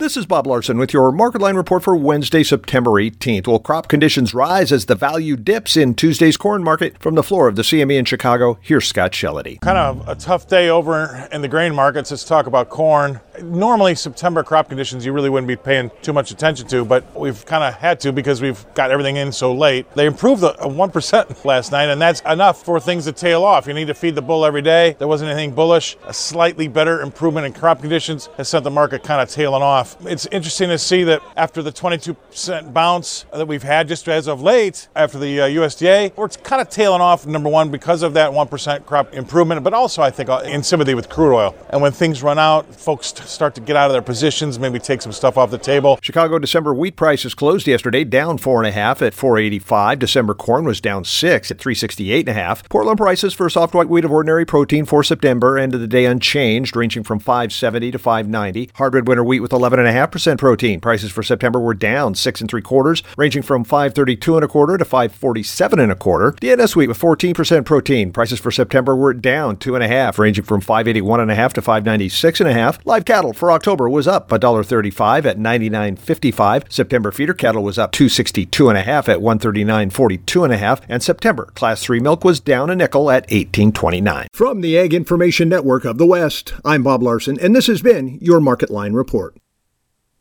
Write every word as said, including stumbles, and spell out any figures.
This is Bob Larson with your Market Line report for Wednesday, September eighteenth. Well, crop conditions rise as the value dips in Tuesday's corn market. From the floor of the C M E in Chicago, here's Scott Shellady. Kind of a tough day over in the grain markets. Let's talk about corn. Normally, September crop conditions you really wouldn't be paying too much attention to, but we've kind of had to because we've got everything in so late. They improved a one percent last night, and that's enough for things to tail off. You need to feed the bull every day. There wasn't anything bullish. A slightly better improvement in crop conditions has sent the market kind of tailing off. It's interesting to see that after the twenty-two percent bounce that we've had just as of late, after the uh, U S D A, we're kind of tailing off, number one, because of that one percent crop improvement, but also I think in sympathy with crude oil. And when things run out, folks start to get out of their positions, maybe take some stuff off the table. Chicago December wheat prices closed yesterday down four and a half at four eighty-five. December corn was down six at three sixty-eight and a half. Portland prices for soft white wheat of ordinary protein for September ended the day unchanged, ranging from five seventy to five ninety. Hardwood winter wheat with eleven and a half percent protein. Prices for September were down six and three quarters, ranging from five thirty-two and a quarter to five forty-seven and a quarter. D N S wheat with fourteen percent protein. Prices for September were down two and a half, ranging from five eighty-one and a half to five ninety-six and a half. Live cattle for October was up one dollar thirty-five at ninety-nine fifty-five. September feeder cattle was up two sixty-two and a half at one thirty-nine forty-two and a half, and September class three milk was down a nickel at eighteen twenty-nine. From the Ag Information Network of the West, I'm Bob Larson, and this has been your Market Line report.